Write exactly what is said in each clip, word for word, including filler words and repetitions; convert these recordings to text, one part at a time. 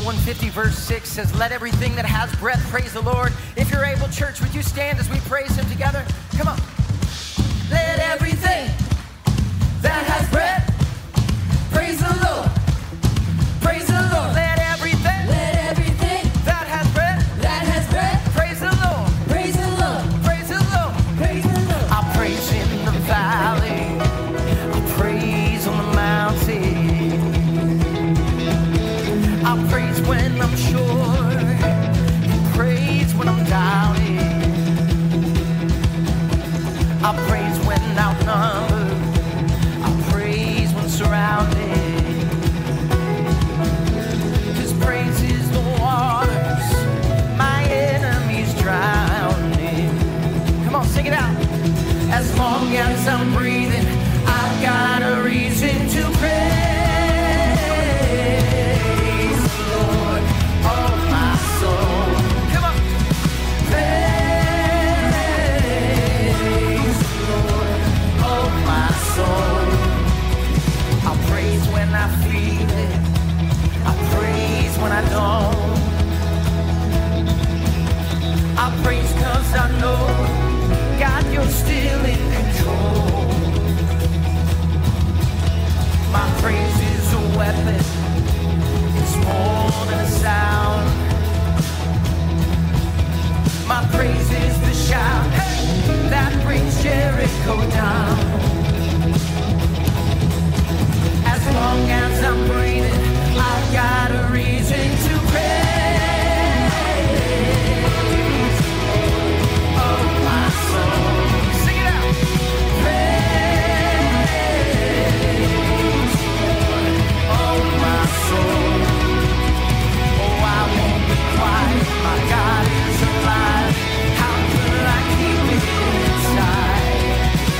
one fifty verse six says, let everything that has breath praise the Lord. If you're able, church, would you stand as we praise him together? Come on. Let everything that has breath praise the Lord. Praise the Lord. Let everything, Let everything that has breath that has breath praise the Lord. praise the Lord. Praise the Lord. Praise the Lord. I praise in the valley. I praise on the mountain. I praise when I'm sure. I praise when I'm doubting. I praise when outnumbered. I praise when surrounded. 'Cause praise is the waters my enemies drowning. Come on, sing it out. As long as I'm breathing, I've got a reason to praise the Lord, oh my soul. Come on. Praise the Lord, oh my soul. I praise when I feel it. I praise when I don't. I praise 'cause I know, God, you're still in control. My praise is a weapon. It's more than a sound. My praise is the shout, hey, that brings Jericho down. As long as I'm breathing, I've got a reason to praise. Oh, my soul. Sing it out. Praise, oh, my soul. Oh, I won't be quiet. My God is alive. How could I keep it inside?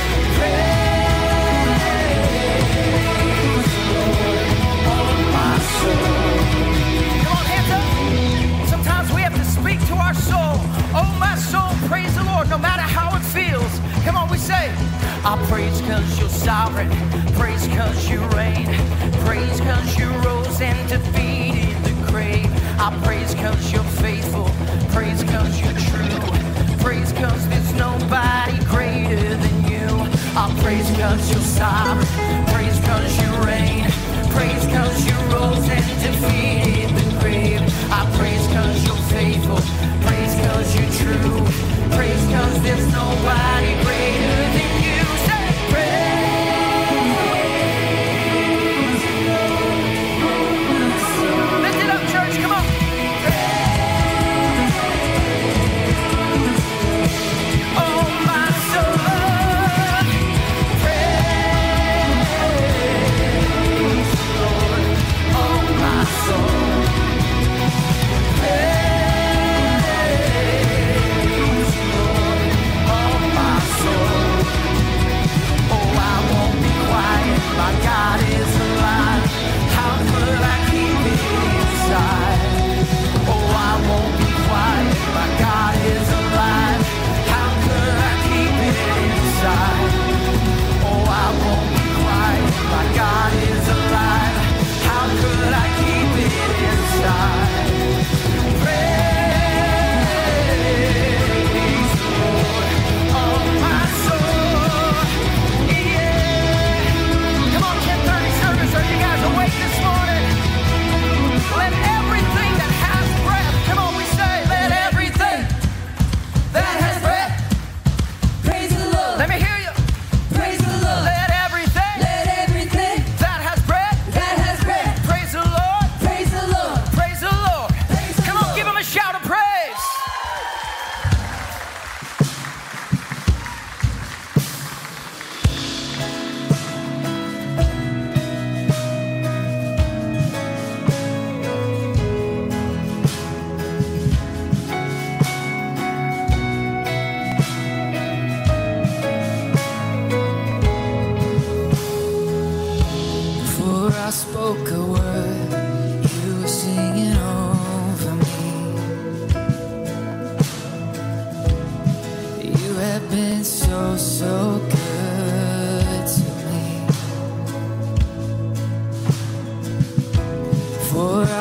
Praise, Lord, oh, my soul. Come on, hands up. Sometimes we have to speak to our soul. Oh, my soul, praise the Lord, no matter how it feels. Come on, we say, I praise 'cause you're sovereign. Praise 'cause you reign. Praise 'cause you rose and defeated the grave. I praise 'cause you're faithful. Praise 'cause you're true. Praise 'cause there's nobody greater than you. I praise 'cause you're sovereign. Praise 'cause you reign. Praise 'cause you rose and defeated the grave. I praise 'cause you're faithful. Praise 'cause you're true. Praise 'cause there's nobody greater than you. Say praise, oh my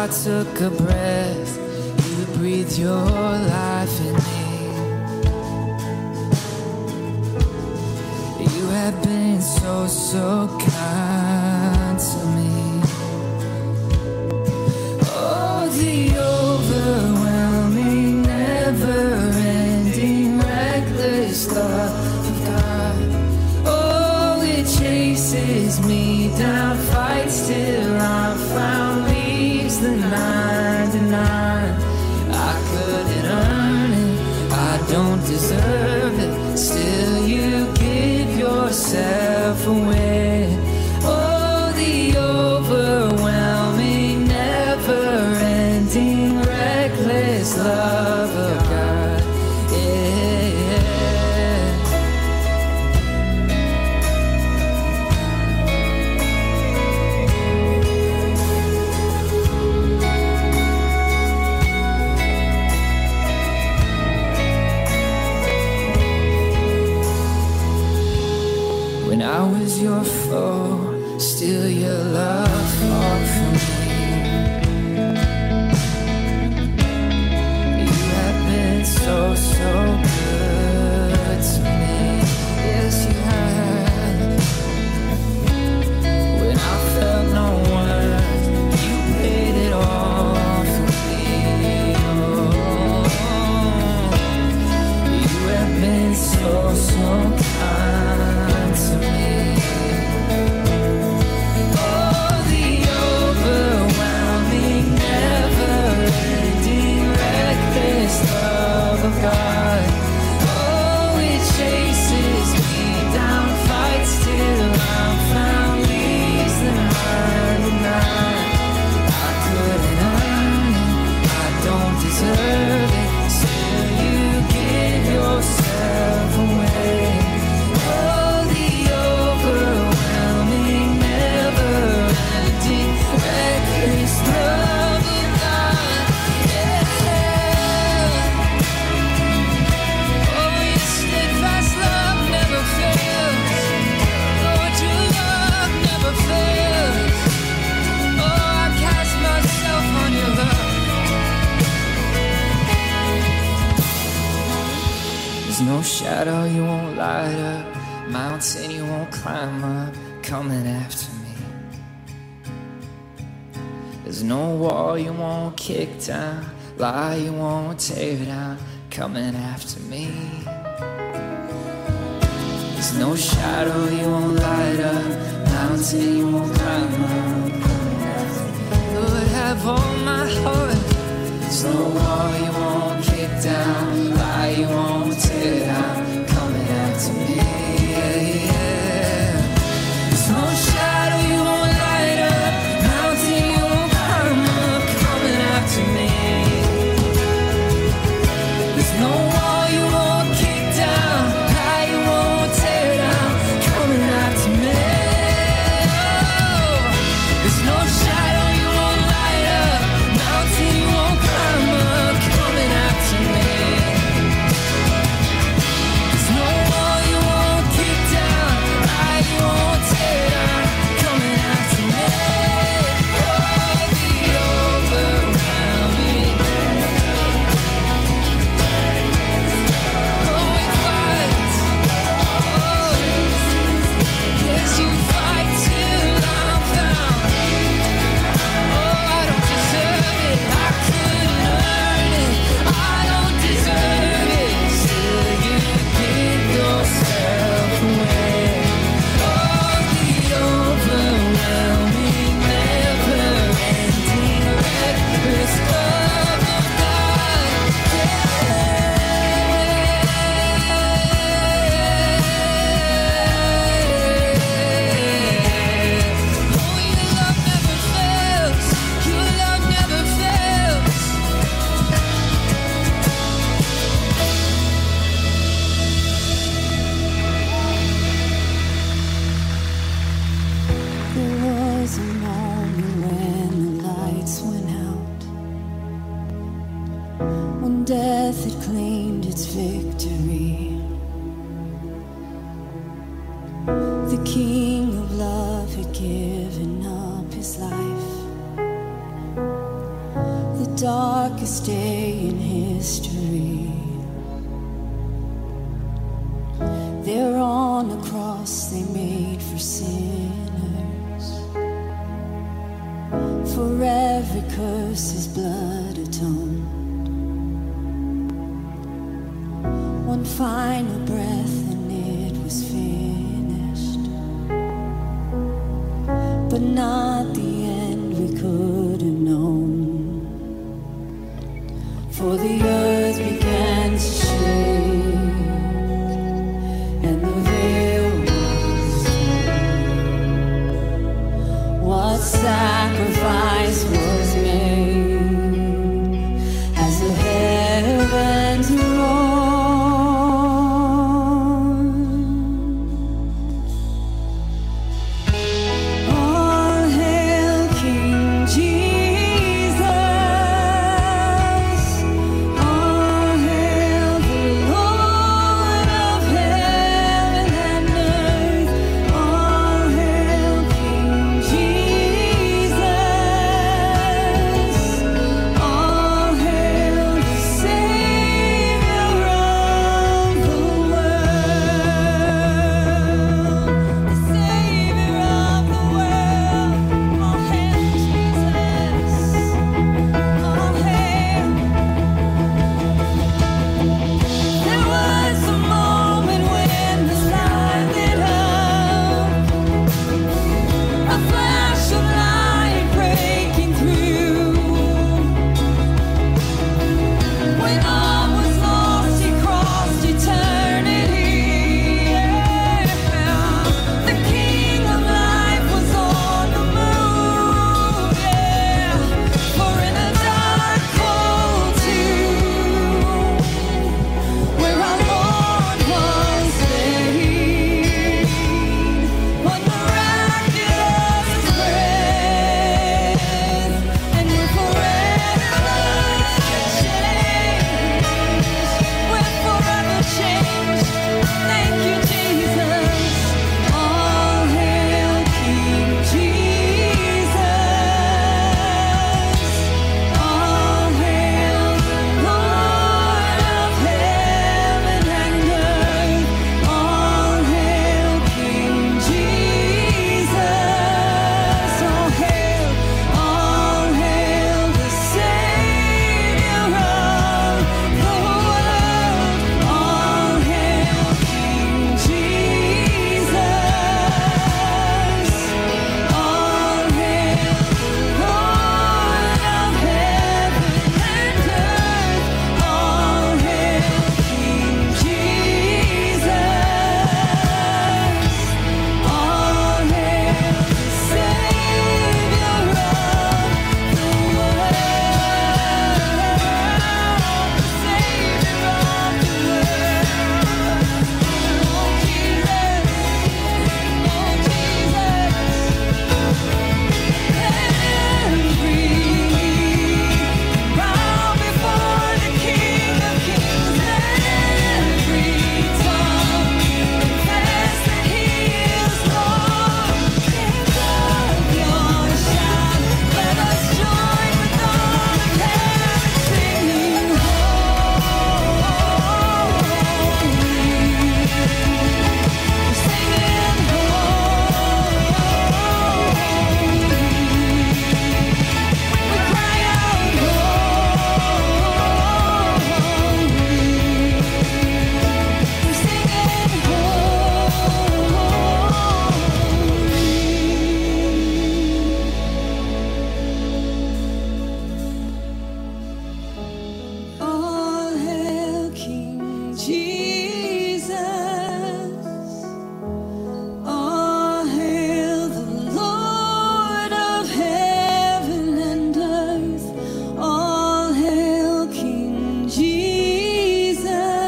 I took a breath, you breathed your life in me. You have been so, so kind to me. Oh, the overwhelming, never-ending, reckless love of God. Oh, it chases me down, fights till I'm found, leaves the ninety-nine. I couldn't earn it, I don't deserve it, still you give yourself away. Oh, the overwhelming, never-ending, reckless love of God. Yeah. When I was your foe, still your love fought for me. You have been so, so good to me. Yes, you have. When I felt no worth, you paid it all for me. Oh, you have been so, so kind to me. Oh, the overwhelming, never-ending, reckless love of God. Oh, it chases me down, fights till I'm found, leaves the ninety-nine. I couldn't earn it, I don't deserve it, still you give yourself away. Oh, the overwhelming, never-ending, reckless love of God. Yeah. Oh, your steadfast love never fails. Lord, your love never fails. Oh, I cast myself on your love. There's no shadow you won't light up, mountain you won't climb up, coming after me. There's no wall you won't kick down, lie you won't tear down, coming after me. There's no shadow you won't light up, mountain you won't climb up, coming after me. Lord, have all my heart. There's no wall you won't kick down, lie you won't tear down, coming after me. Yeah, yeah. There's no shadow you won't light up, mountain you won't climb up, coming after me. There's no wall you won't kick down, lie you won't tear down, coming after me. Oh, there's no shadow you won't light up, mountain you won't climb up, coming after me. There's no wall you won't kick down, lie you won't tear down, coming after me. Oh, the overwhelming. Oh, it fights. Oh, yes, you fight till I'm found. Oh, I don't deserve it, I couldn't earn it, I don't deserve it, still you give yourself away. Oh, the overwhelming, never-ending, reckless love of God. Yeah. Oh, your love never fails, your love never fails. There was a moment when the lights went out, when death had claimed its victory. The King of love had given up his life darkest day in history. There on a cross they made for sinners. For every curse his blood atoned. One final breath and it was finished. But not the end we could have known. For the earth began to shake, and the veil was torn. What sacrifice was made as the heavens roared? All hail King Jesus! All hail the Lord of heaven and earth! All hail King Jesus! All hail the Savior of the world! The Savior of the world! All hail Jesus! All hail! There was a moment when the light lit up, a flash of light breaking through. When all was lost, he crossed eternity. Yeah. The King of life was on the move. Yeah. For in a dark, cold tomb, where our Lord was laid, one miraculous breath, and we're forever changed. We're forever changed. Thank you, Jesus. All hail King Jesus. All hail Lord of heaven and earth. All hail King Jesus. All hail, all hail the Savior of the world. All hail King Jesus. All hail Lord of heaven and earth. All hail King Jesus. All hail the Savior of the world. The Savior of the world. Oh Jesus, oh Jesus. Bow before the King of Kings. Every tongue confess that He is Lord. Lift up your shout. Let us join with all of heaven singing holy. Singing holy. We cry out holy. We're singing holy. All hail King Jesus. All hail the Lord of heaven and earth. All hail King Jesus.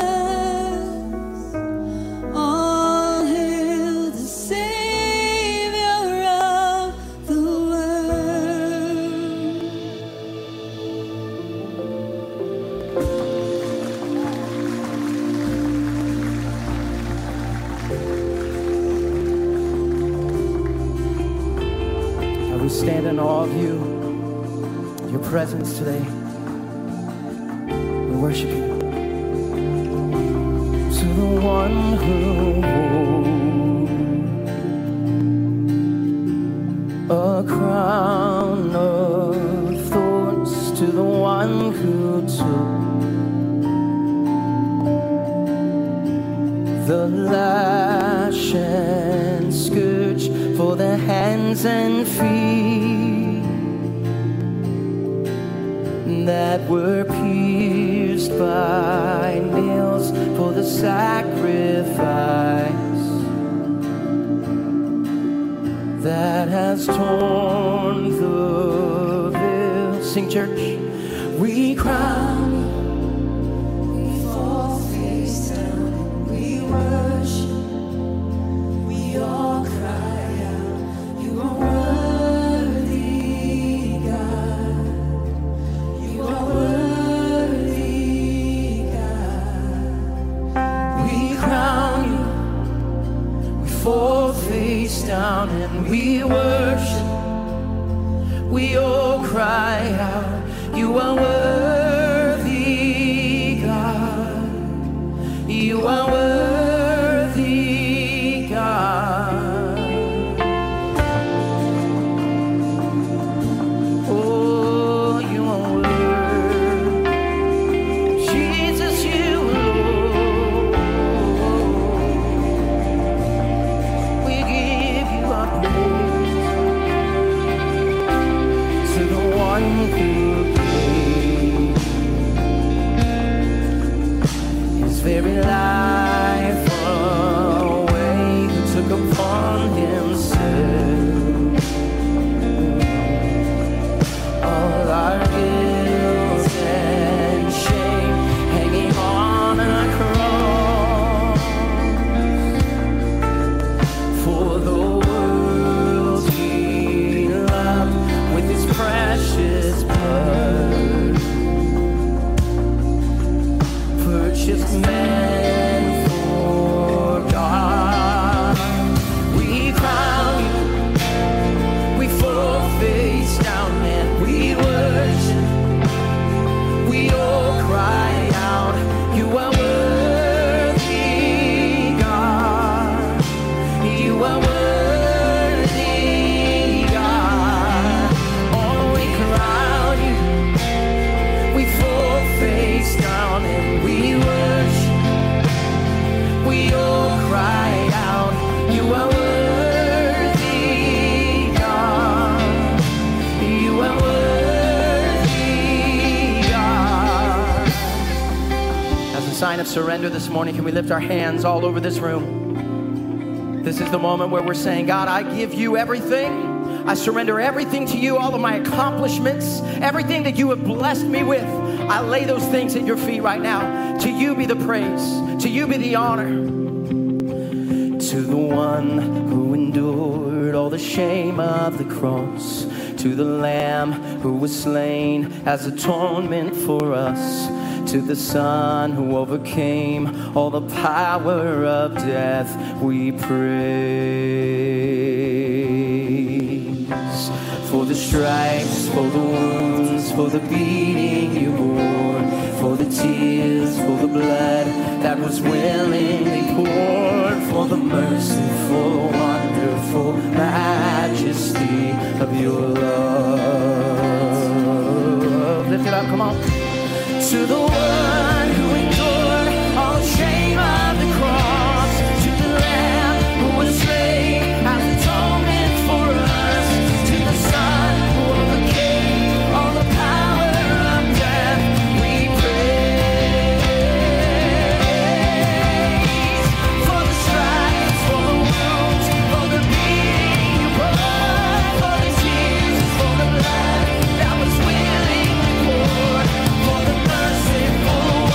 All hail the Savior of the world. And we stand in awe of you, your presence today. We worship you. To the one who holds a crown of thorns, to the one who took the lash and scourge for the hands and feet that were pierced by nails for the sacrifice that has torn the veil. Sing, church. We crown you. We fall face down and we worship. We all cry out, you are worthy, God. You are worthy, God. We crown you. We fall face down and we worship. We all cry out, you are worthy, God. You are worthy, God. Oh, you are worthy. Jesus, you alone. We give you our praise. To the one who very life away, who took upon himself all our guilt and shame, hanging on a cross. For the world he loved with his precious blood, purchased man for God. We crown you, we fall face down and we worship. We all cry out, you are worthy, God. You are worthy, God. Oh, we crown you, we fall face down and we worship. We all cry out, you are worthy, God. You are worthy, God. As a sign of surrender this morning, can we lift our hands all over this room? This is the moment where we're saying, God, I give you everything. I surrender everything to you, all of my accomplishments, everything that you have blessed me with. I lay those things at your feet right now. To you be the praise. To you be the honor. To the one who endured all the shame of the cross. To the Lamb who was slain as atonement for us. To the Son who overcame all the power of death, we praise. For the stripes, for the wounds, for the beating you bore, for the tears, for the blood that was willingly poured, for the merciful, wonderful majesty of your love. Lift it up, come on. To the one who endured all the shame of the cross, to the Lamb who was slain as atonement for us, to the Son who overcame all the power of death, we praise. For the stripes, for the wounds, for the beating you brought, for the tears, for the blood that was willingly poured, for the merciful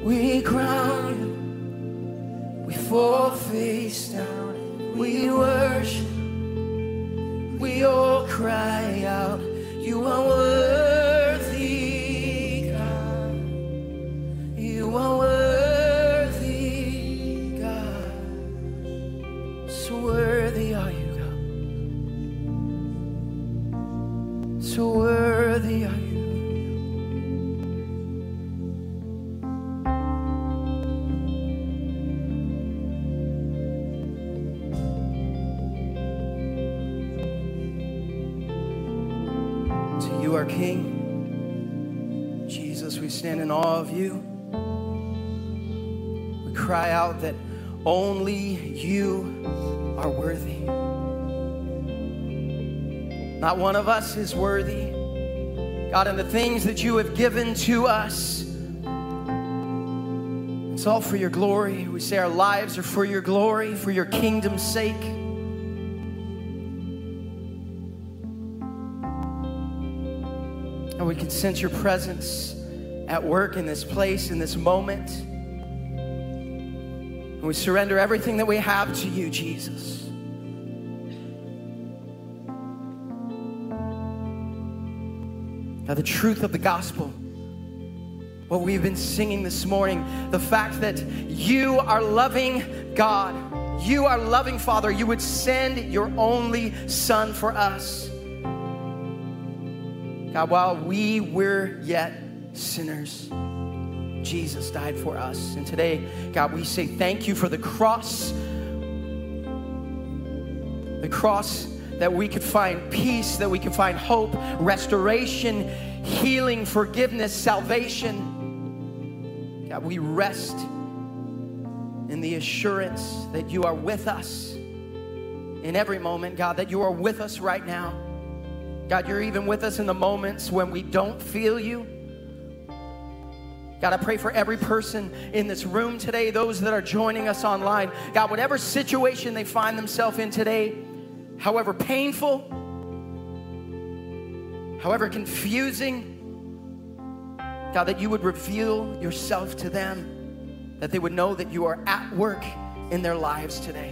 We crown you. We fall face down. We worship. We all cry out. You are worthy, God. You are worthy, God. So worthy are you, God. So worthy are you. You are King. Jesus, we stand in awe of you. We cry out that only you are worthy. Not one of us is worthy. God, and the things that you have given to us, it's all for your glory. We say our lives are for your glory, for your kingdom's sake. And we can sense your presence at work in this place, in this moment. And we surrender everything that we have to you, Jesus. Now, the truth of the gospel, what we've been singing this morning, the fact that you are loving God, you are loving Father, you would send your only Son for us. God, while we were yet sinners, Jesus died for us. And today, God, we say thank you for the cross. The cross that we could find peace, that we could find hope, restoration, healing, forgiveness, salvation. God, we rest in the assurance that you are with us in every moment, God, that you are with us right now. God, you're even with us in the moments when we don't feel you. God, I pray for every person in this room today, those that are joining us online. God, whatever situation they find themselves in today, however painful, however confusing, God, that you would reveal yourself to them, that they would know that you are at work in their lives today.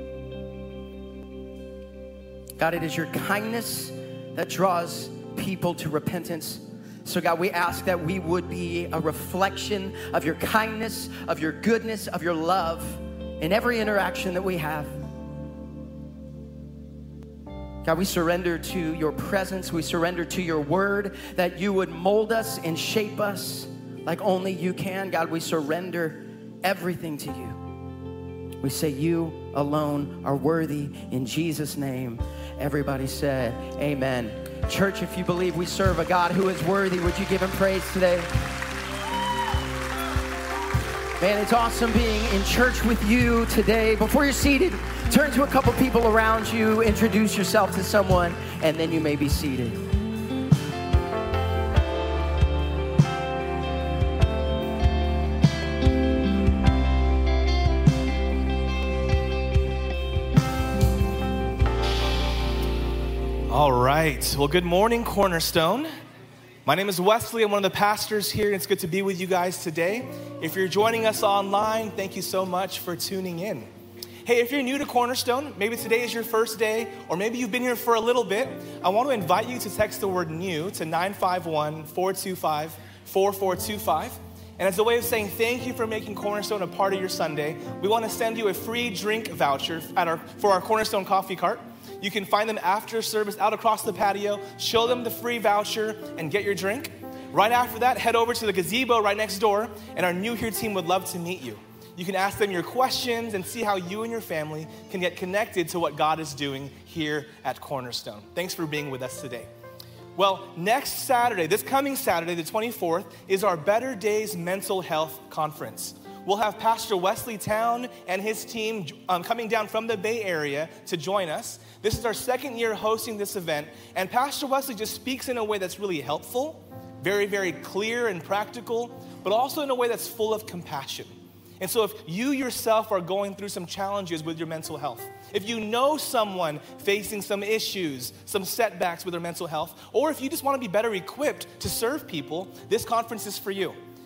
God, it is your kindness that draws people to repentance. So God, we ask that we would be a reflection of your kindness, of your goodness, of your love in every interaction that we have. God, we surrender to your presence. We surrender to your word, that you would mold us and shape us like only you can. God, we surrender everything to you. We say you alone are worthy. In Jesus' name, everybody said amen. Church, if you believe we serve a God who is worthy, would you give him praise today? Man, it's awesome being in church with you today. Before you're seated, turn to a couple people around you, introduce yourself to someone, and then you may be seated. All right. Well, good morning, Cornerstone. My name is Wesley. I'm one of the pastors here, and it's good to be with you guys today. If you're joining us online, thank you so much for tuning in. Hey, if you're new to Cornerstone, maybe today is your first day, or maybe you've been here for a little bit, I want to invite you to text the word NEW to nine five one, four two five, four four two five. And as a way of saying thank you for making Cornerstone a part of your Sunday, we want to send you a free drink voucher at our, for our Cornerstone coffee cart. You can find them after service out across the patio, show them the free voucher, and get your drink. Right after that, head over to the gazebo right next door, and our New Here team would love to meet you. You can ask them your questions and see how you and your family can get connected to what God is doing here at Cornerstone. Thanks for being with us today. Well, next Saturday, this coming Saturday, the twenty-fourth, is our Better Days Mental Health Conference. We'll have Pastor Wesley Town and his team um, coming down from the Bay Area to join us. This is our second year hosting this event, and Pastor Wesley just speaks in a way that's really helpful, very, very clear and practical, but also in a way that's full of compassion. And so if you yourself are going through some challenges with your mental health, if you know someone facing some issues, some setbacks with their mental health, or if you just want to be better equipped to serve people, this conference is for you.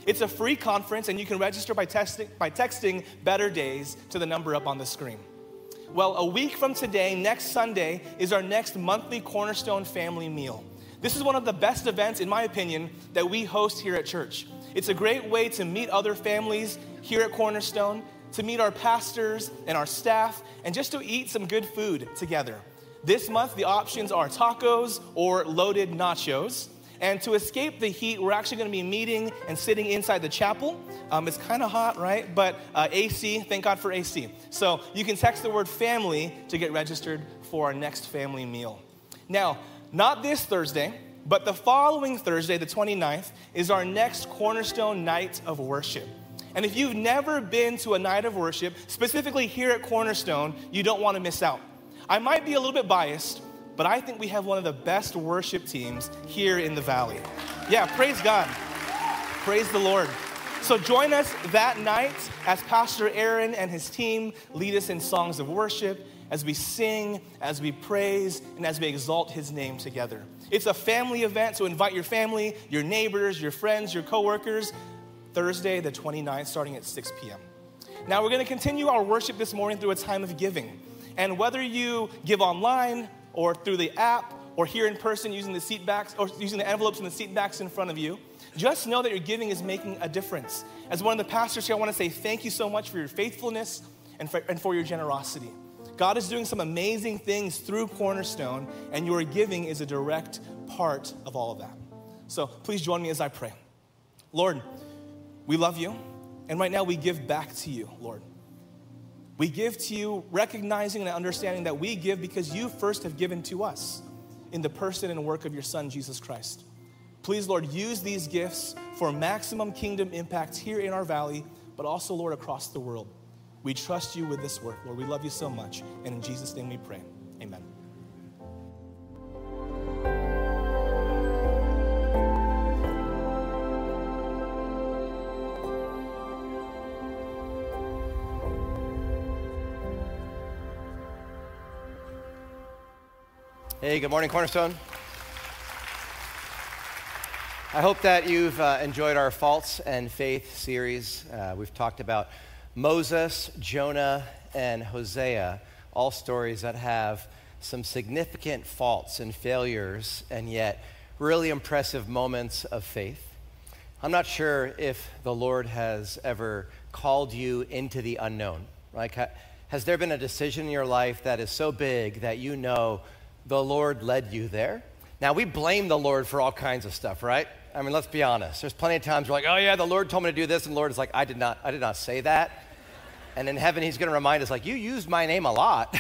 It's a free conference, and you can register by, texting, by texting Better Days to the number up on the screen. Well, a week from today, next Sunday, is our next monthly Cornerstone family meal. This is one of the best events, in my opinion, that we host here at church. It's a great way to meet other families here at Cornerstone, to meet our pastors and our staff, and just to eat some good food together. This month, the options are tacos or loaded nachos. And to escape the heat, we're actually going to be meeting and sitting inside the chapel. Um, it's kind of hot, right? But uh, A C, thank God for A C. So you can text the word family to get registered for our next family meal. Now, not this Thursday, but the following Thursday, the twenty-ninth, is our next Cornerstone Night of Worship. And if you've never been to a night of worship, specifically here at Cornerstone, you don't want to miss out. I might be a little bit biased, but I think we have one of the best worship teams here in the Valley. Yeah, praise God. Praise the Lord. So join us that night as Pastor Aaron and his team lead us in songs of worship, as we sing, as we praise, and as we exalt his name together. It's a family event, so invite your family, your neighbors, your friends, your coworkers. Thursday, the twenty-ninth, starting at six p.m. Now, we're going to continue our worship this morning through a time of giving. And whether you give online or through the app or here in person using the seat backs or using the envelopes and the seat backs in front of you, just know that your giving is making a difference. As one of the pastors here, I want to say thank you so much for your faithfulness and for, and for your generosity. God is doing some amazing things through Cornerstone, and your giving is a direct part of all of that. So please join me as I pray. Lord, we love you, and right now we give back to you, Lord. We give to you recognizing and understanding that we give because you first have given to us in the person and work of your Son, Jesus Christ. Please, Lord, use these gifts for maximum kingdom impact here in our valley, but also, Lord, across the world. We trust you with this work, Lord. We love you so much, and in Jesus' name we pray. Amen. Hey, good morning, Cornerstone. I hope that you've uh, enjoyed our Faults and Faith series. Uh, we've talked about Moses, Jonah, and Hosea, all stories that have some significant faults and failures, and yet really impressive moments of faith. I'm not sure if the Lord has ever called you into the unknown. Like, has there been a decision in your life that is so big that you know the Lord led you there? Now, we blame the Lord for all kinds of stuff, right? I mean, let's be honest. There's plenty of times we're like, oh yeah, the Lord told me to do this, and the Lord is like, I did not, I did not say that. And in heaven, he's going to remind us, like, you used my name a lot.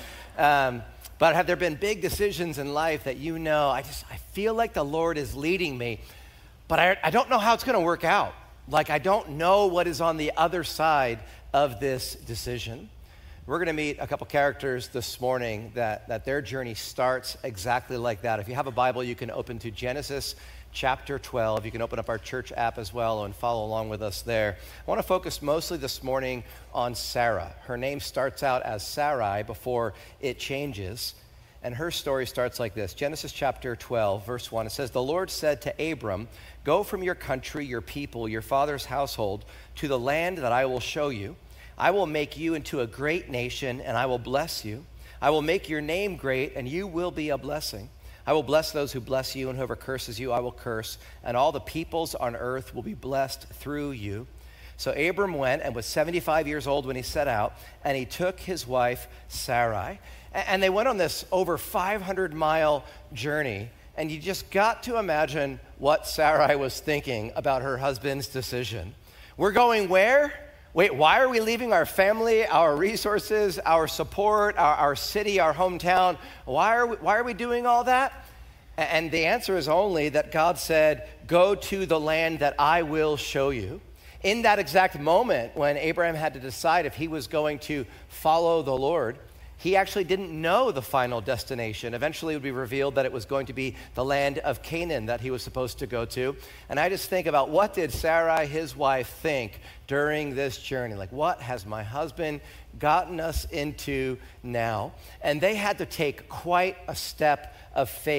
um, but have there been big decisions in life that you know, I just, I feel like the Lord is leading me, but I, I don't know how it's going to work out. Like, I don't know what is on the other side of this decision. We're going to meet a couple characters this morning that, that their journey starts exactly like that. If you have a Bible, you can open to Genesis chapter twelve. You can open up our church app as well and follow along with us there. I want to focus mostly this morning on Sarah. Her name starts out as Sarai before it changes. And her story starts like this. Genesis chapter twelve, verse one. It says, "The Lord said to Abram, 'Go from your country, your people, your father's household, to the land that I will show you. I will make you into a great nation, and I will bless you. I will make your name great, and you will be a blessing. I will bless those who bless you, and whoever curses you, I will curse. And all the peoples on earth will be blessed through you.' So Abram went and was seventy-five years old when he set out, and he took his wife Sarai. And they went on this over five hundred mile journey, and you just got to imagine what Sarai was thinking about her husband's decision. We're going where? Wait, why are we leaving our family, our resources, our support, our, our city, our hometown? Why are we, why are we doing all that? And the answer is only that God said, 'Go to the land that I will show you.' In that exact moment when Abraham had to decide if he was going to follow the Lord, he actually didn't know the final destination. Eventually it would be revealed that it was going to be the land of Canaan that he was supposed to go to. And I just think about, what did Sarai, his wife, think during this journey? Like, what has my husband gotten us into now? And they had to take quite a step of faith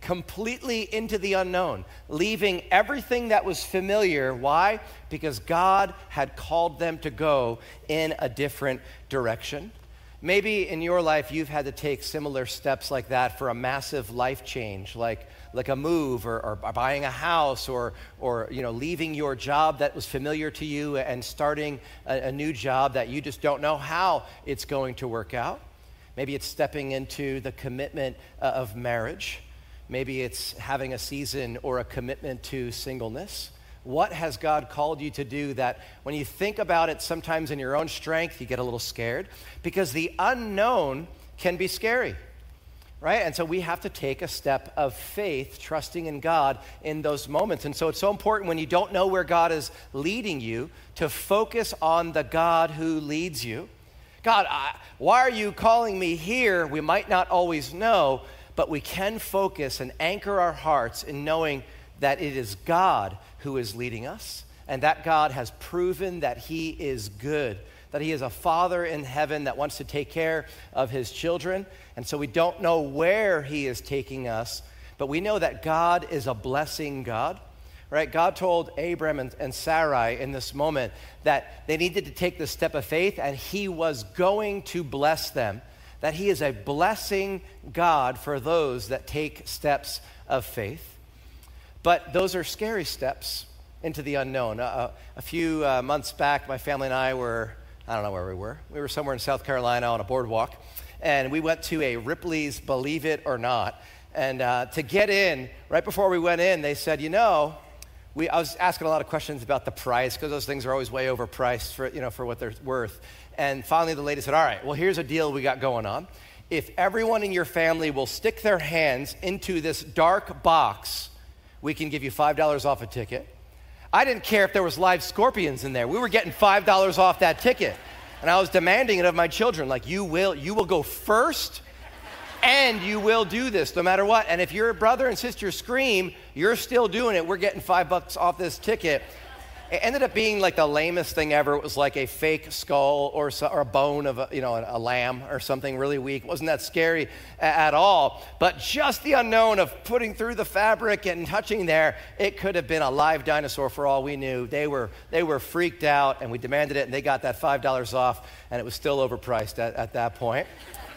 completely into the unknown, leaving everything that was familiar. Why? Because God had called them to go in a different direction. Maybe in your life you've had to take similar steps like that for a massive life change, like like a move or, or buying a house or or you know leaving your job that was familiar to you and starting a, a new job that you just don't know how it's going to work out. Maybe it's stepping into the commitment uh, of marriage. Maybe it's having a season or a commitment to singleness. What has God called you to do that when you think about it sometimes in your own strength, you get a little scared? Because the unknown can be scary, right? And so we have to take a step of faith, trusting in God in those moments. And so it's so important when you don't know where God is leading you to focus on the God who leads you. God, I, why are you calling me here? We might not always know, but we can focus and anchor our hearts in knowing that it is God who is leading us, and that God has proven that he is good, that he is a Father in heaven that wants to take care of his children. And so we don't know where he is taking us, but we know that God is a blessing God, right? God told Abram and, and Sarai in this moment that they needed to take this step of faith, and he was going to bless them, that he is a blessing God for those that take steps of faith. But those are scary steps into the unknown. Uh, a few uh, months back, my family and I were, I don't know where we were. We were somewhere in South Carolina on a boardwalk, and we went to a Ripley's Believe It or Not. And uh, to get in, right before we went in, they said, you know, we, I was asking a lot of questions about the price, because those things are always way overpriced for, you know, for what they're worth. And finally the lady said, all right, well, here's a deal we got going on. If everyone in your family will stick their hands into this dark box, we can give you five dollars off a ticket. I didn't care if there was live scorpions in there. We were getting five dollars off that ticket. And I was demanding it of my children, like, you will, you will go first, and you will do this no matter what. And if your brother and sister scream, you're still doing it. We're getting five bucks off this ticket. It ended up being like the lamest thing ever. It was like a fake skull or, so, or a bone of a, you know, a, a lamb or something really weak. It wasn't that scary a, at all. But just the unknown of putting through the fabric and touching there, it could have been a live dinosaur for all we knew. They were they were freaked out, and we demanded it, and they got that five dollars off, and it was still overpriced at, at that point.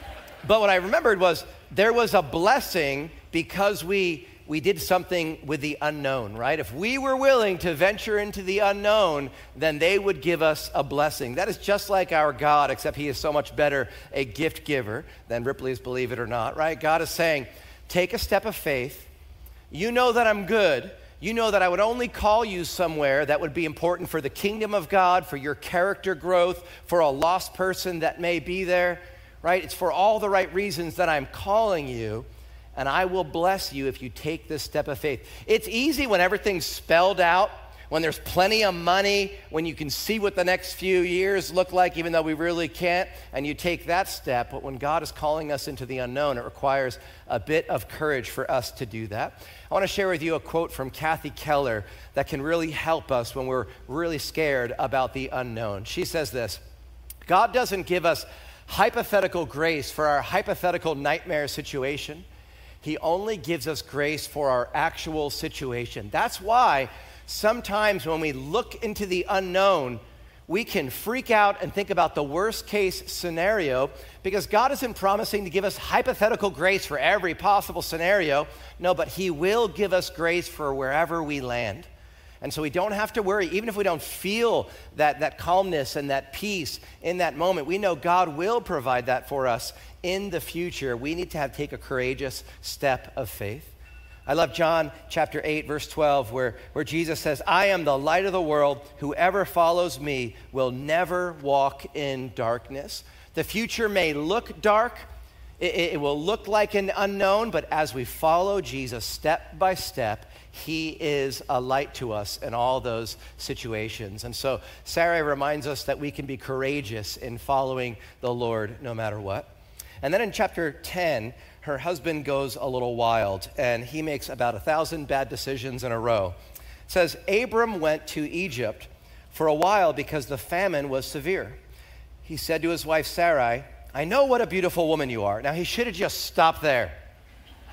But what I remembered was there was a blessing because we we did something with the unknown, right? If we were willing to venture into the unknown, then they would give us a blessing. That is just like our God, except he is so much better a gift giver than Ripley's Believe It or Not, right? God is saying, take a step of faith. You know that I'm good. You know that I would only call you somewhere that would be important for the kingdom of God, for your character growth, for a lost person that may be there, right? It's for all the right reasons that I'm calling you. And I will bless you if you take this step of faith. It's easy when everything's spelled out, when there's plenty of money, when you can see what the next few years look like, even though we really can't, and you take that step. But when God is calling us into the unknown, it requires a bit of courage for us to do that. I want to share with you a quote from Kathy Keller that can really help us when we're really scared about the unknown. She says this: God doesn't give us hypothetical grace for our hypothetical nightmare situation. He only gives us grace for our actual situation. That's why sometimes when we look into the unknown, we can freak out and think about the worst case scenario, because God isn't promising to give us hypothetical grace for every possible scenario. No, but he will give us grace for wherever we land. And so we don't have to worry, even if we don't feel that, that calmness and that peace in that moment. We know God will provide that for us in the future. We need to have take a courageous step of faith. I love John chapter eight, verse twelve, where, where Jesus says, I am the light of the world. Whoever follows me will never walk in darkness. The future may look dark. It, it will look like an unknown, but as we follow Jesus step by step, he is a light to us in all those situations. And so Sarah reminds us that we can be courageous in following the Lord no matter what. And then in chapter ten, her husband goes a little wild, and he makes about a thousand bad decisions in a row. It says, Abram went to Egypt for a while because the famine was severe. He said to his wife Sarai, I know what a beautiful woman you are. Now he should have just stopped there.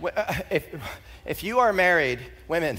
if, if you are married, women,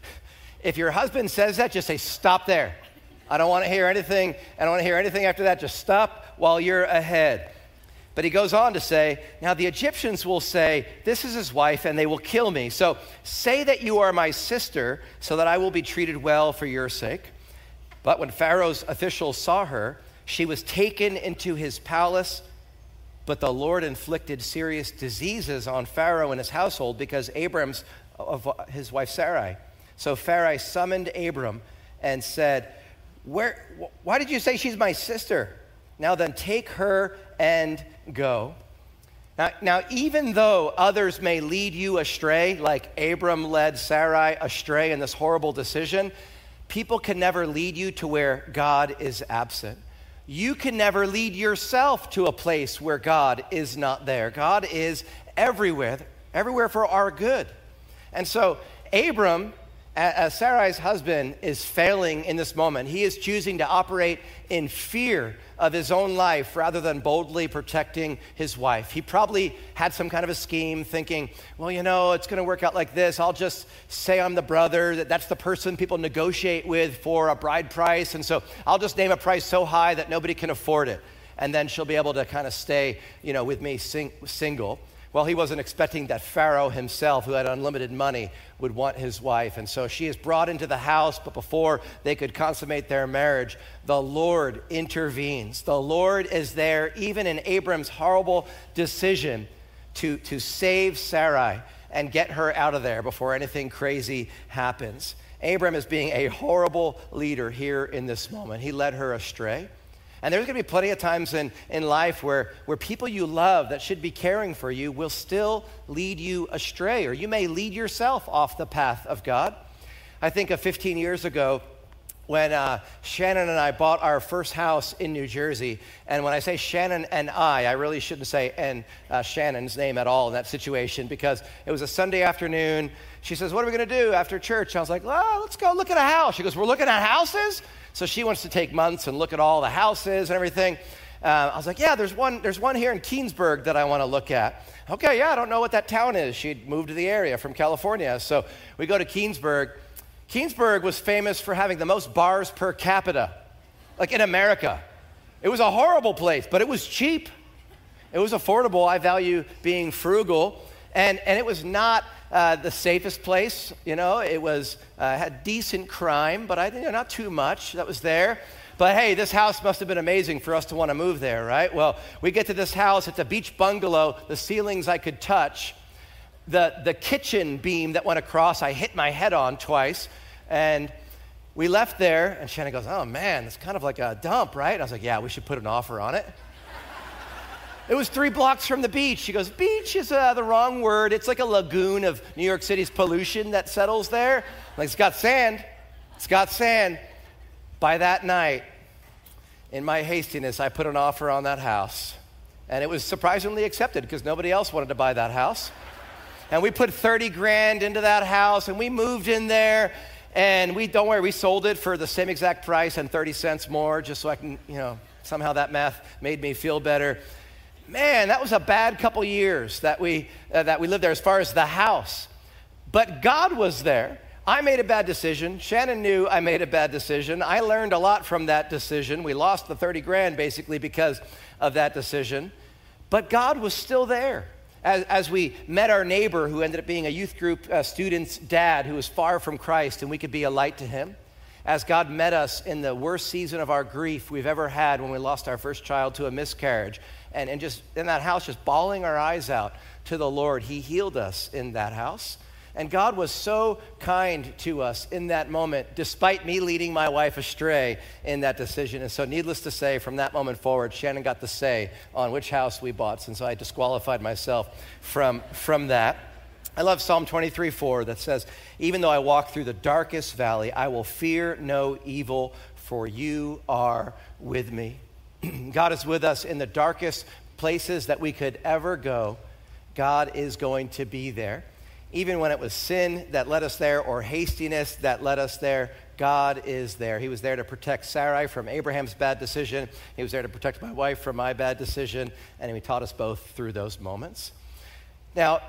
if your husband says that, just say, stop there. I don't want to hear anything. I don't want to hear anything after that. Just stop while you're ahead. But he goes on to say, now the Egyptians will say, this is his wife, and they will kill me. So say that you are my sister, so that I will be treated well for your sake. But when Pharaoh's officials saw her, she was taken into his palace. But the Lord inflicted serious diseases on Pharaoh and his household because Abram's of his wife Sarai. So Pharaoh summoned Abram and said, Where? Why did you say she's my sister? Now then, take her and go. Now, now, even though others may lead you astray, like Abram led Sarai astray in this horrible decision, people can never lead you to where God is absent. You can never lead yourself to a place where God is not there. God is everywhere, everywhere for our good. And so Abram, as Sarai's husband, is failing in this moment. He is choosing to operate in fear of his own life rather than boldly protecting his wife. He probably had some kind of a scheme thinking, well, you know, it's going to work out like this. I'll just say I'm the brother, that that's the person people negotiate with for a bride price. And so I'll just name a price so high that nobody can afford it. And then she'll be able to kind of stay, you know, with me sing- single. Well, he wasn't expecting that Pharaoh himself, who had unlimited money, would want his wife. And so she is brought into the house, but before they could consummate their marriage, the Lord intervenes. The Lord is there, even in Abram's horrible decision to, to save Sarai and get her out of there before anything crazy happens. Abram is being a horrible leader here in this moment. He led her astray. And there's going to be plenty of times in, in life where, where people you love that should be caring for you will still lead you astray, or you may lead yourself off the path of God. I think of fifteen years ago when uh, Shannon and I bought our first house in New Jersey. And when I say Shannon and I, I really shouldn't say and uh, Shannon's name at all in that situation, because it was a Sunday afternoon. She says, what are we going to do after church? I was like, well, let's go look at a house. She goes, we're looking at houses? So she wants to take months and look at all the houses and everything. Uh, I was like, yeah, there's one there's one here in Keensburg that I want to look at. Okay, yeah, I don't know what that town is. She'd moved to the area from California. So we go to Keensburg. Keensburg was famous for having the most bars per capita, like in America. It was a horrible place, but it was cheap. It was affordable. I value being frugal. And, and it was not uh, the safest place, you know. It was uh, had decent crime, but I you know, not too much that was there. But hey, this house must have been amazing for us to want to move there, right? Well, we get to this house. It's a beach bungalow. The ceilings I could touch. The, the kitchen beam that went across, I hit my head on twice. And we left there, and Shannon goes, oh, man, it's kind of like a dump, right? And I was like, yeah, we should put an offer on it. It was three blocks from the beach. She goes, beach is uh, the wrong word. It's like a lagoon of New York City's pollution that settles there. I'm like, it's got sand. It's got sand. By that night, in my hastiness, I put an offer on that house. And it was surprisingly accepted because nobody else wanted to buy that house. And we put thirty grand into that house, and we moved in there. And we, don't worry, we sold it for the same exact price and thirty cents more, just so I can, you know, somehow that math made me feel better. Man, that was a bad couple years that we uh, that we lived there as far as the house. But God was there. I made a bad decision. Shannon knew I made a bad decision. I learned a lot from that decision. We lost the thirty grand basically because of that decision. But God was still there. As, as we met our neighbor who ended up being a youth group uh, student's dad who was far from Christ, and we could be a light to him. As God met us in the worst season of our grief we've ever had when we lost our first child to a miscarriage. And, and just in that house, just bawling our eyes out to the Lord, he healed us in that house. And God was so kind to us in that moment, despite me leading my wife astray in that decision. And so needless to say, from that moment forward, Shannon got the say on which house we bought, since I disqualified myself from, from that. I love Psalm twenty-three four that says, even though I walk through the darkest valley, I will fear no evil, for you are with me. God is with us in the darkest places that we could ever go. God is going to be there. Even when it was sin that led us there or hastiness that led us there, God is there. He was there to protect Sarai from Abraham's bad decision. He was there to protect my wife from my bad decision. And he taught us both through those moments. Now,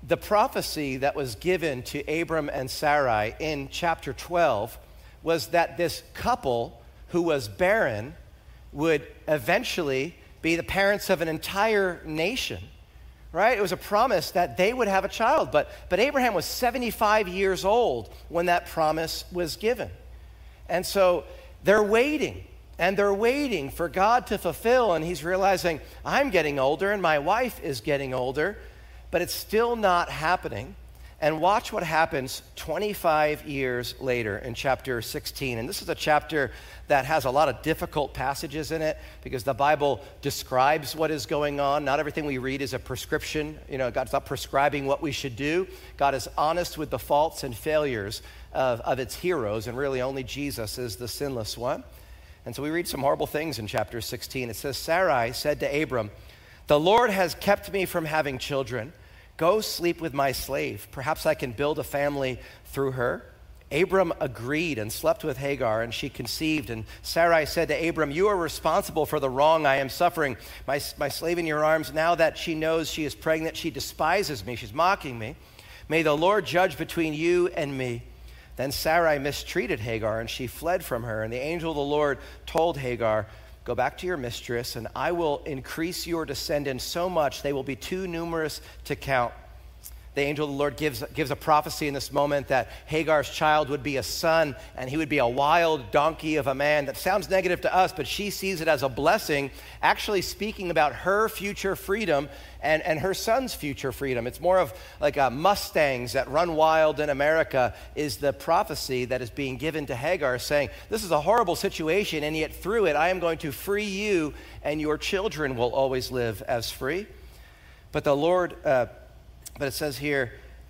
the prophecy that was given to Abram and Sarai in chapter twelve was that this couple who was barren would eventually be the parents of an entire nation, right? It was a promise that they would have a child, but, but Abraham was seventy-five years old when that promise was given. And so they're waiting, and they're waiting for God to fulfill, and he's realizing, I'm getting older, and my wife is getting older, but it's still not happening. And watch what happens twenty-five years later in chapter sixteen. And this is a chapter that has a lot of difficult passages in it because the Bible describes what is going on. Not everything we read is a prescription. You know, God's not prescribing what we should do. God is honest with the faults and failures of, of its heroes, and really only Jesus is the sinless one. And so we read some horrible things in chapter sixteen. It says, Sarai said to Abram, "The Lord has kept me from having children. Go sleep with my slave. Perhaps I can build a family through her." Abram agreed and slept with Hagar, and she conceived. And Sarai said to Abram, "You are responsible for the wrong I am suffering. My, my slave in your arms, now that she knows she is pregnant, she despises me. She's mocking me. May the Lord judge between you and me." Then Sarai mistreated Hagar, and she fled from her. And the angel of the Lord told Hagar, "Go back to your mistress, and I will increase your descendants so much they will be too numerous to count." The angel of the Lord gives, gives a prophecy in this moment that Hagar's child would be a son, and he would be a wild donkey of a man. That sounds negative to us, but she sees it as a blessing, actually speaking about her future freedom and, and her son's future freedom. It's more of like a Mustangs that run wild in America is the prophecy that is being given to Hagar, saying, this is a horrible situation, and yet through it I am going to free you, and your children will always live as free. But the Lord... Uh, But it says here,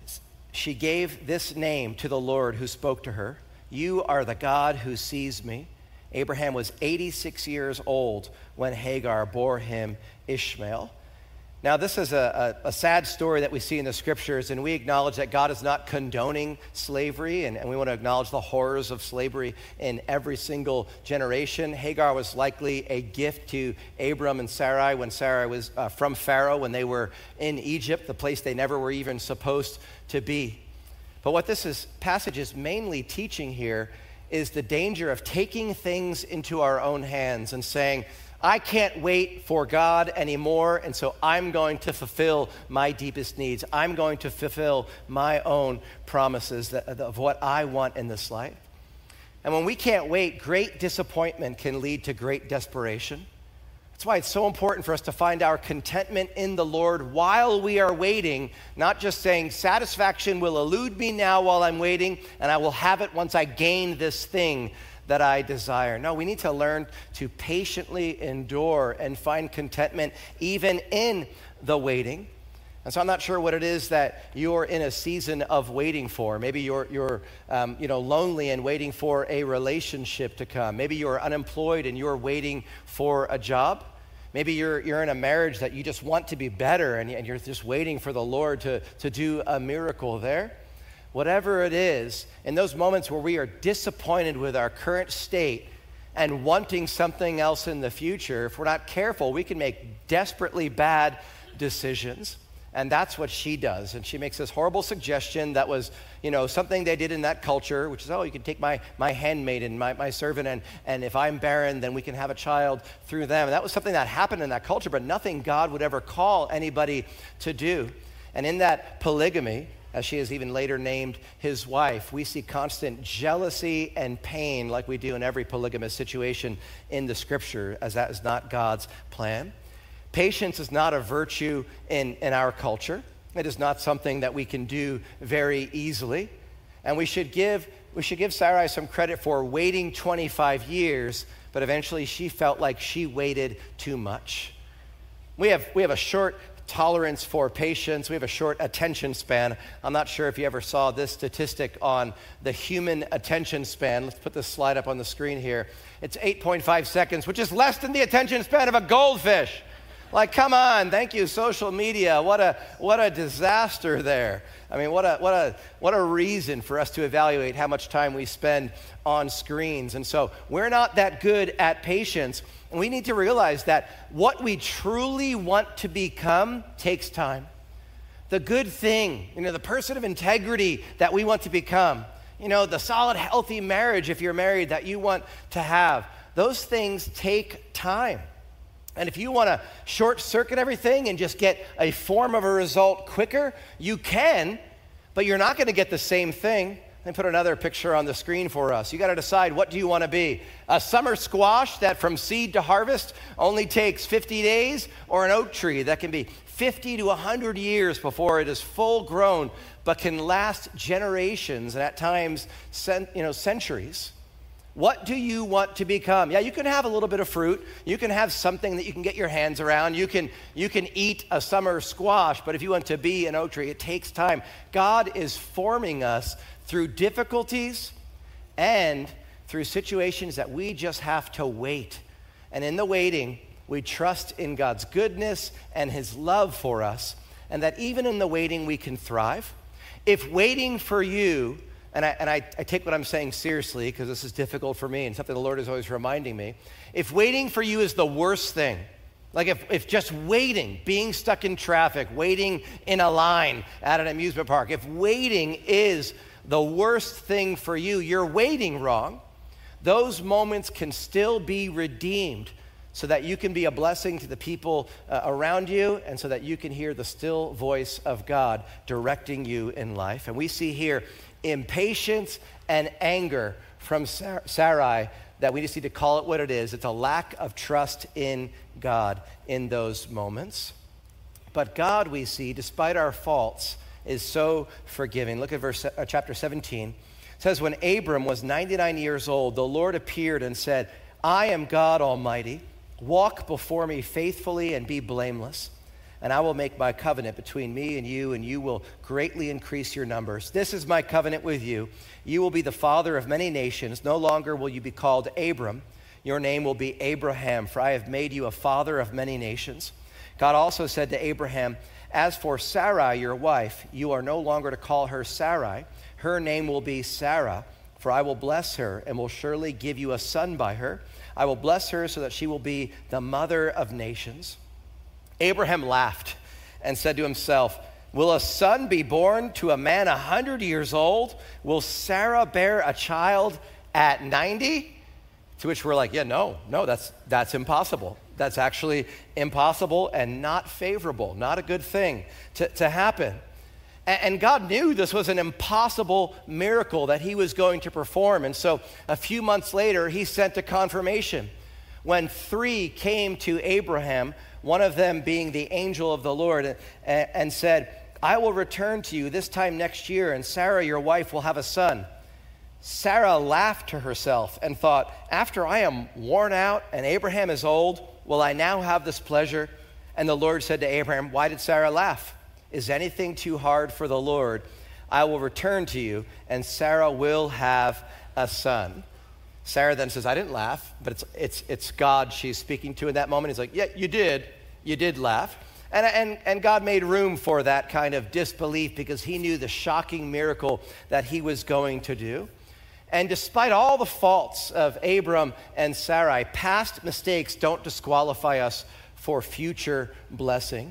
she gave this name to the Lord who spoke to her. "You are the God who sees me." Abraham was eighty-six years old when Hagar bore him Ishmael. Now, this is a, a, a sad story that we see in the scriptures, and we acknowledge that God is not condoning slavery, and, and we want to acknowledge the horrors of slavery in every single generation. Hagar was likely a gift to Abram and Sarai when Sarai was uh, from Pharaoh, when they were in Egypt, the place they never were even supposed to be. But what this is, passage is mainly teaching here is the danger of taking things into our own hands and saying, I can't wait for God anymore, and so I'm going to fulfill my deepest needs. I'm going to fulfill my own promises that, of what I want in this life. And when we can't wait, great disappointment can lead to great desperation. That's why it's so important for us to find our contentment in the Lord while we are waiting, not just saying satisfaction will elude me now while I'm waiting, and I will have it once I gain this thing that I desire. No, we need to learn to patiently endure and find contentment even in the waiting. And so I'm not sure what it is that you're in a season of waiting for. Maybe you're, you're um, you know, lonely and waiting for a relationship to come. Maybe you're unemployed and you're waiting for a job. Maybe you're, you're in a marriage that you just want to be better, and, and you're just waiting for the Lord to, to do a miracle there. Whatever it is, in those moments where we are disappointed with our current state and wanting something else in the future, if we're not careful, we can make desperately bad decisions. And that's what she does. And she makes this horrible suggestion that was, you know, something they did in that culture, which is, oh, you can take my, my handmaiden, my, my servant, and, and if I'm barren, then we can have a child through them. And that was something that happened in that culture, but nothing God would ever call anybody to do. And in that polygamy, as she is even later named his wife, we see constant jealousy and pain like we do in every polygamous situation in the scripture, as that is not God's plan. Patience is not a virtue in, in our culture. It is not something that we can do very easily. And we should give we should give Sarai some credit for waiting twenty-five years, but eventually she felt like she waited too much. We have we have a short tolerance for patience. We have a short attention span. I'm not sure if you ever saw this statistic on the human attention span. Let's put this slide up on the screen here. It's eight point five seconds, which is less than the attention span of a goldfish. Like, come on, thank you, social media. What a what a disaster there. I mean, what a what a what a reason for us to evaluate how much time we spend on screens. And so we're not that good at patience. And we need to realize that what we truly want to become takes time. the good thing, you know, the person of integrity that we want to become, you know, the solid, healthy marriage, if you're married, that you want to have. Those things take time. And if you want to short circuit everything and just get a form of a result quicker, you can, but you're not going to get the same thing. Let me put another picture on the screen for us. You got to decide, what do you want to be? A summer squash that from seed to harvest only takes fifty days, or an oak tree that can be fifty to one hundred years before it is full grown, but can last generations and at times cent- you know, centuries? What do you want to become? Yeah, you can have a little bit of fruit. You can have something that you can get your hands around. You can, you can eat a summer squash, but if you want to be an oak tree, it takes time. God is forming us through difficulties and through situations that we just have to wait. And in the waiting, we trust in God's goodness and his love for us, and that even in the waiting, we can thrive. If waiting for you, and I, and I, I take what I'm saying seriously because this is difficult for me and something the Lord is always reminding me. If waiting for you is the worst thing, like if, if just waiting, being stuck in traffic, waiting in a line at an amusement park, if waiting is the worst thing for you, you're waiting wrong. Those moments can still be redeemed so that you can be a blessing to the people uh, around you, and so that you can hear the still voice of God directing you in life. And we see here impatience and anger from Sarai that we just need to call it what it is. It's a lack of trust in God in those moments. But God, we see, despite our faults, is so forgiving. Look at verse uh, chapter seventeen. It says, when Abram was ninety-nine years old, the Lord appeared and said, I am God Almighty. Walk before me faithfully and be blameless, and I will make my covenant between me and you, and you will greatly increase your numbers. This is my covenant with you. You will be the father of many nations. No longer will you be called Abram. Your name will be Abraham, for I have made you a father of many nations. God also said to Abraham, as for Sarai, your wife, you are no longer to call her Sarai. Her name will be Sarah, for I will bless her and will surely give you a son by her. I will bless her so that she will be the mother of nations. Abraham laughed and said to himself, will a son be born to a man a hundred years old? Will Sarah bear a child at ninety? To which we're like, yeah, no, no, that's that's impossible. That's actually impossible and not favorable, not a good thing to, to happen. And, and God knew this was an impossible miracle that he was going to perform. And so a few months later, he sent a confirmation. When three came to Abraham, one of them being the angel of the Lord, and, and said, I will return to you this time next year, and Sarah, your wife, will have a son. Sarah laughed to herself and thought, after I am worn out and Abraham is old, will I now have this pleasure? And the Lord said to Abraham, why did Sarah laugh? Is anything too hard for the Lord? I will return to you, and Sarah will have a son. Sarah then says, I didn't laugh, but it's it's it's God she's speaking to in that moment. He's like, yeah, you did. You did laugh. And, and, and God made room for that kind of disbelief because he knew the shocking miracle that he was going to do. And despite all the faults of Abram and Sarai, past mistakes don't disqualify us for future blessing.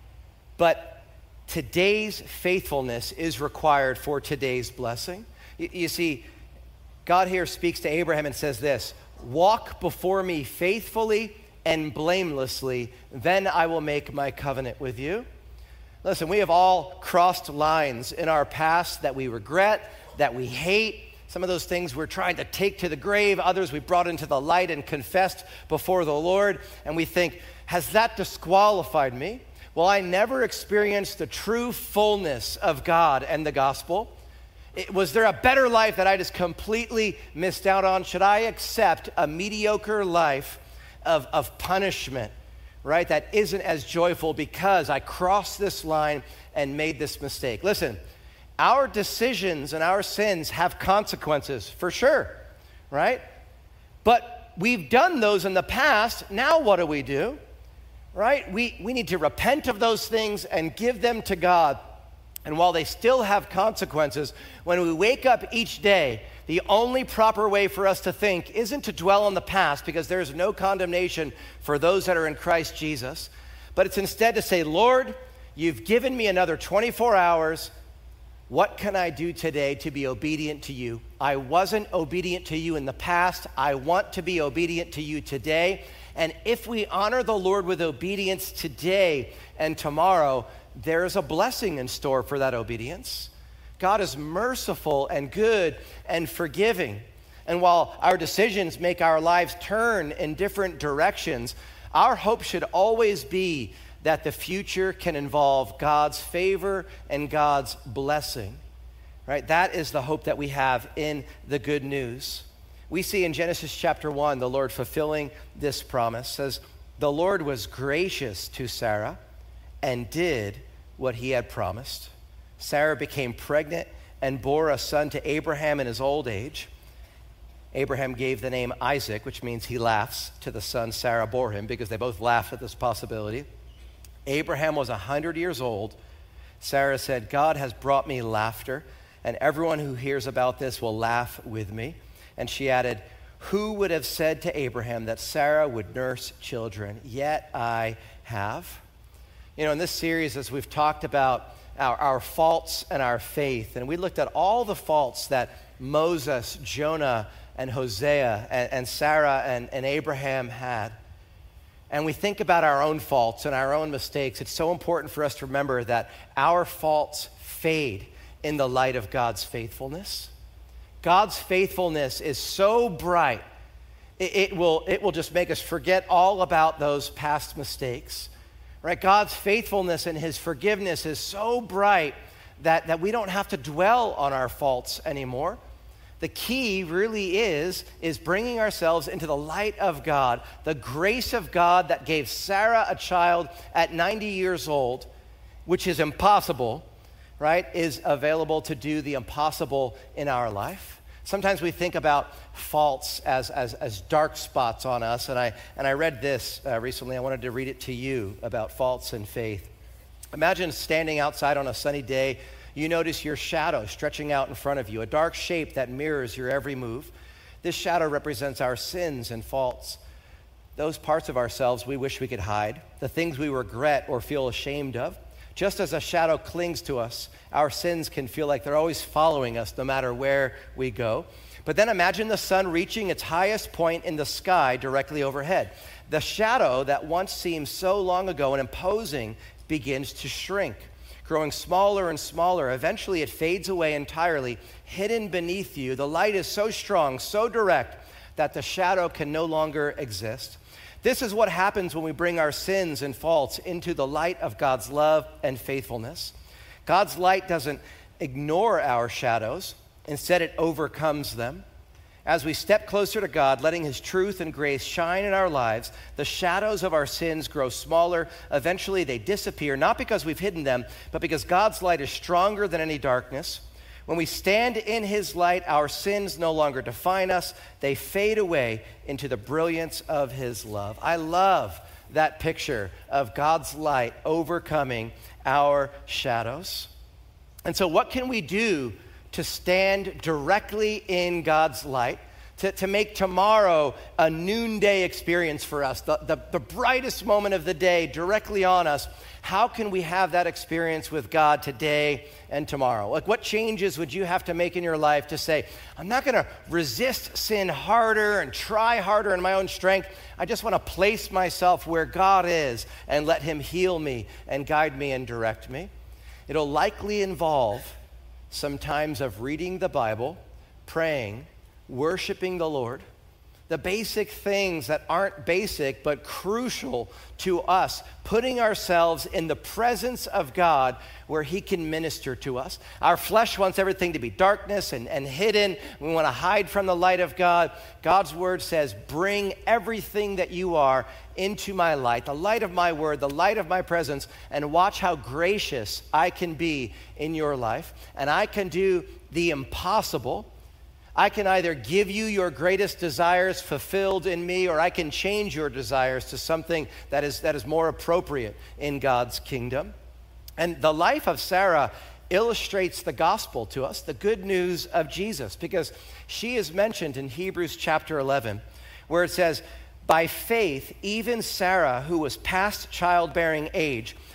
But today's faithfulness is required for today's blessing. You, you see, God here speaks to Abraham and says this, walk before me faithfully and blamelessly, then I will make my covenant with you. Listen, we have all crossed lines in our past that we regret, that we hate. Some of those things we're trying to take to the grave. Others we brought into the light and confessed before the Lord. And we think, has that disqualified me? Well, I never experienced the true fullness of God and the gospel. It, was there a better life that I just completely missed out on? Should I accept a mediocre life of, of punishment, right? That isn't as joyful because I crossed this line and made this mistake. Listen, our decisions and our sins have consequences, for sure, right? But we've done those in the past. Now what do we do, right? We, we need to repent of those things and give them to God. And while they still have consequences, when we wake up each day, the only proper way for us to think isn't to dwell on the past, because there is no condemnation for those that are in Christ Jesus, but it's instead to say, Lord, you've given me another twenty-four hours. What can I do today to be obedient to you? I wasn't obedient to you in the past. I want to be obedient to you today. And if we honor the Lord with obedience today and tomorrow, there is a blessing in store for that obedience. God is merciful and good and forgiving. And while our decisions make our lives turn in different directions, our hope should always be that the future can involve God's favor and God's blessing, right? That is the hope that we have in the good news. We see in Genesis chapter one, the Lord fulfilling this promise. It says, the Lord was gracious to Sarah and did what he had promised. Sarah became pregnant and bore a son to Abraham in his old age. Abraham gave the name Isaac, which means he laughs, to the son Sarah bore him, because they both laughed at this possibility. Abraham was one hundred years old. Sarah said, God has brought me laughter, and everyone who hears about this will laugh with me. And she added, who would have said to Abraham that Sarah would nurse children? Yet I have. You know, in this series, as we've talked about our, our faults and our faith, and we looked at all the faults that Moses, Jonah, and Hosea, and, and Sarah, and, and Abraham had. And we think about our own faults and our own mistakes. It's so important for us to remember that our faults fade in the light of God's faithfulness. God's faithfulness is so bright, it, it will, it will just make us forget all about those past mistakes. Right? God's faithfulness and his forgiveness is so bright that, that we don't have to dwell on our faults anymore. The key really is, is bringing ourselves into the light of God, the grace of God that gave Sarah a child at ninety years old, which is impossible, right, is available to do the impossible in our life. Sometimes we think about faults as, as, as dark spots on us, and I, and I read this uh, recently. I wanted to read it to you about faults and faith. Imagine standing outside on a sunny day. You notice your shadow stretching out in front of you, a dark shape that mirrors your every move. This shadow represents our sins and faults, those parts of ourselves we wish we could hide, the things we regret or feel ashamed of. Just as a shadow clings to us, our sins can feel like they're always following us no matter where we go. But then imagine the sun reaching its highest point in the sky directly overhead. The shadow that once seemed so long ago and imposing begins to shrink, growing smaller and smaller. Eventually it fades away entirely, hidden beneath you. The light is so strong, so direct, that the shadow can no longer exist. This is what happens when we bring our sins and faults into the light of God's love and faithfulness. God's light doesn't ignore our shadows. Instead, it overcomes them. As we step closer to God, letting his truth and grace shine in our lives, the shadows of our sins grow smaller. Eventually, they disappear, not because we've hidden them, but because God's light is stronger than any darkness. When we stand in his light, our sins no longer define us. They fade away into the brilliance of his love. I love that picture of God's light overcoming our shadows. And so what can we do to stand directly in God's light, to, to make tomorrow a noonday experience for us, the, the, the brightest moment of the day directly on us? How can we have that experience with God today and tomorrow? Like, what changes would you have to make in your life to say, I'm not going to resist sin harder and try harder in my own strength. I just want to place myself where God is and let him heal me and guide me and direct me. It'll likely involve some times of reading the Bible, praying, worshiping the Lord, the basic things that aren't basic but crucial to us, putting ourselves in the presence of God where he can minister to us. Our flesh wants everything to be darkness and, and hidden. We want to hide from the light of God. God's word says, bring everything that you are into my light, the light of my word, the light of my presence, and watch how gracious I can be in your life. And I can do the impossible. I can either give you your greatest desires fulfilled in me, or I can change your desires to something that is, that is more appropriate in God's kingdom. And the life of Sarah illustrates the gospel to us, the good news of Jesus, because she is mentioned in Hebrews chapter eleven, where it says, by faith, even Sarah, who was past childbearing age,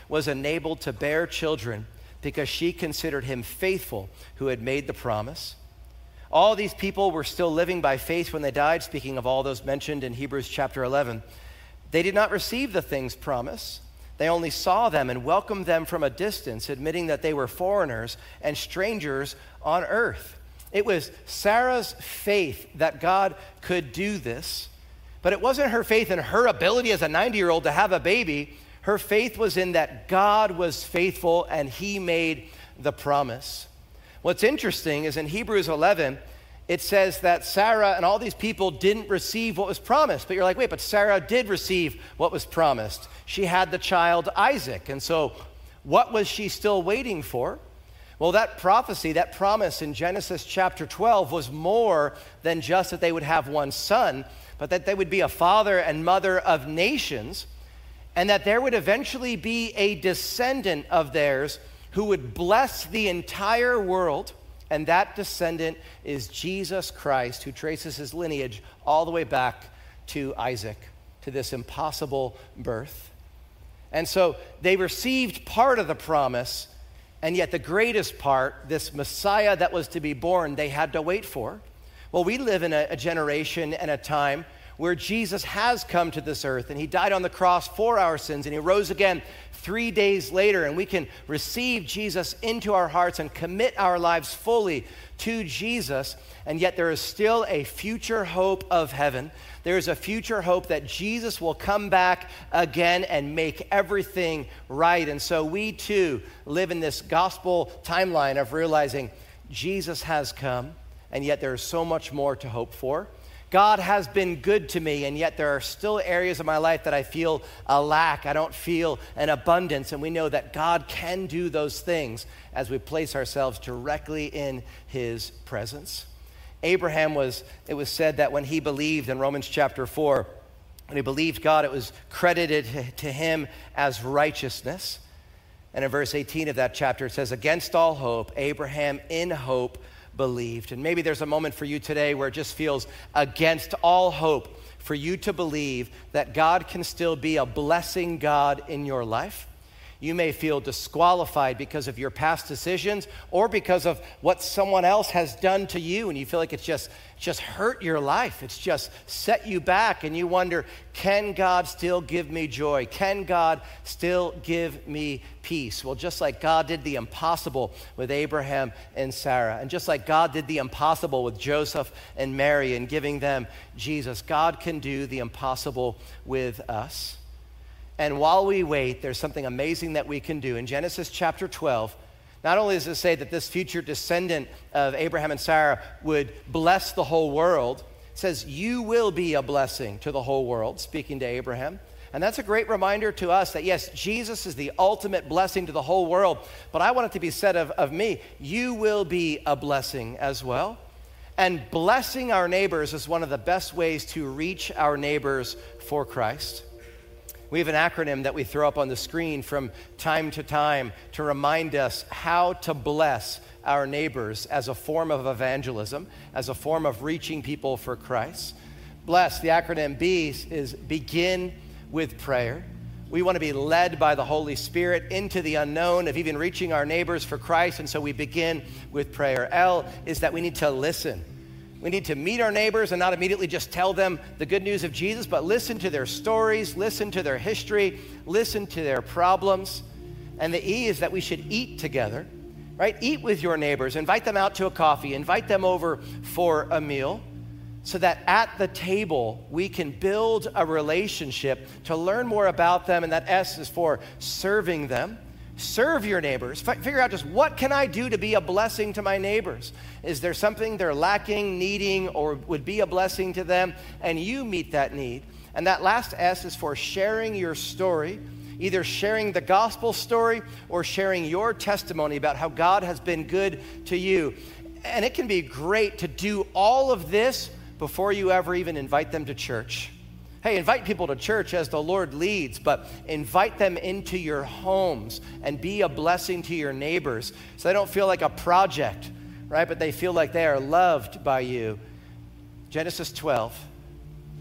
was enabled to bear children because she considered him faithful who had made the promise. All these people were still living by faith when they died, speaking of all those mentioned in Hebrews chapter eleven. They did not receive the things promised. They only saw them and welcomed them from a distance, admitting that they were foreigners and strangers on earth. It was Sarah's faith that God could do this, but it wasn't her faith in her ability as a ninety-year-old to have a baby. Her faith was in that God was faithful and he made the promise. What's interesting is in Hebrews eleven, it says that Sarah and all these people didn't receive what was promised. But you're like, wait, but Sarah did receive what was promised. She had the child Isaac. And so what was she still waiting for? Well, that prophecy, that promise in Genesis chapter twelve was more than just that they would have one son, but that they would be a father and mother of nations, and that there would eventually be a descendant of theirs who would bless the entire world. And that descendant is Jesus Christ, who traces his lineage all the way back to Isaac, to this impossible birth. And so they received part of the promise, and yet the greatest part, this Messiah that was to be born, they had to wait for. Well, we live in a, a generation and a time where Jesus has come to this earth, and he died on the cross for our sins, and he rose again three days later, and we can receive Jesus into our hearts and commit our lives fully to Jesus. And yet there is still a future hope of heaven. There is a future hope that Jesus will come back again and make everything right. And so we too live in this gospel timeline of realizing Jesus has come, and yet there is so much more to hope for. God has been good to me, and yet there are still areas of my life that I feel a lack. I don't feel an abundance, and we know that God can do those things as we place ourselves directly in his presence. Abraham was, it was said that when he believed in Romans chapter four, when he believed God, it was credited to him as righteousness. And in verse eighteen of that chapter, it says, against all hope, Abraham in hope believed. And maybe there's a moment for you today where it just feels against all hope for you to believe that God can still be a blessing God in your life. You may feel disqualified because of your past decisions or because of what someone else has done to you, and you feel like it's just, just hurt your life. It's just set you back, and you wonder, can God still give me joy? Can God still give me peace? Well, just like God did the impossible with Abraham and Sarah, and just like God did the impossible with Joseph and Mary and giving them Jesus, God can do the impossible with us. And while we wait, there's something amazing that we can do. In Genesis chapter twelve, not only does it say that this future descendant of Abraham and Sarah would bless the whole world, it says, you will be a blessing to the whole world, speaking to Abraham. And that's a great reminder to us that, yes, Jesus is the ultimate blessing to the whole world, but I want it to be said of, of me, you will be a blessing as well. And blessing our neighbors is one of the best ways to reach our neighbors for Christ. We have an acronym that we throw up on the screen from time to time to remind us how to bless our neighbors as a form of evangelism, as a form of reaching people for Christ. Bless, the acronym B is begin with prayer. We want to be led by the Holy Spirit into the unknown of even reaching our neighbors for Christ, and so we begin with prayer. L is that we need to listen. We need to meet our neighbors and not immediately just tell them the good news of Jesus, but listen to their stories, listen to their history, listen to their problems. And the E is that we should eat together, right? Eat with your neighbors, invite them out to a coffee, invite them over for a meal, so that at the table we can build a relationship to learn more about them. And that S is for serving them. Serve your neighbors. F- figure out just what can I do to be a blessing to my neighbors? Is there something they're lacking, needing, or would be a blessing to them? And you meet that need. And that last S is for sharing your story, either sharing the gospel story or sharing your testimony about how God has been good to you. And it can be great to do all of this before you ever even invite them to church. Hey, invite people to church as the Lord leads, but invite them into your homes and be a blessing to your neighbors so they don't feel like a project, right? But they feel like they are loved by you. Genesis twelve,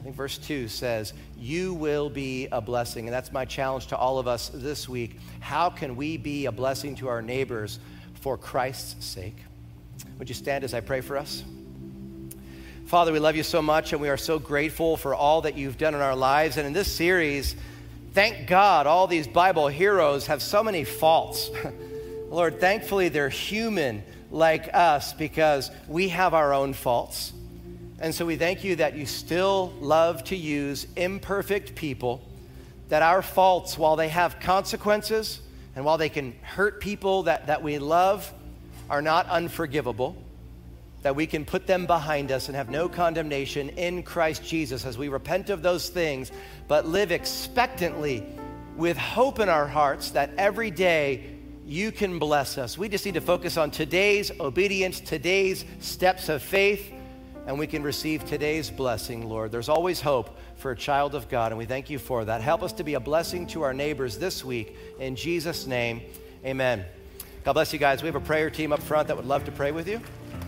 I think verse two says, you will be a blessing. And that's my challenge to all of us this week. How can we be a blessing to our neighbors for Christ's sake? Would you stand as I pray for us? Father, we love you so much, and we are so grateful for all that you've done in our lives. And in this series, thank God all these Bible heroes have so many faults. Lord, thankfully they're human like us because we have our own faults. And so we thank you that you still love to use imperfect people, that our faults, while they have consequences and while they can hurt people that, that we love, are not unforgivable, that we can put them behind us and have no condemnation in Christ Jesus as we repent of those things, but live expectantly with hope in our hearts that every day you can bless us. We just need to focus on today's obedience, today's steps of faith, and we can receive today's blessing, Lord. There's always hope for a child of God, and we thank you for that. Help us to be a blessing to our neighbors this week. In Jesus' name, amen. God bless you guys. We have a prayer team up front that would love to pray with you.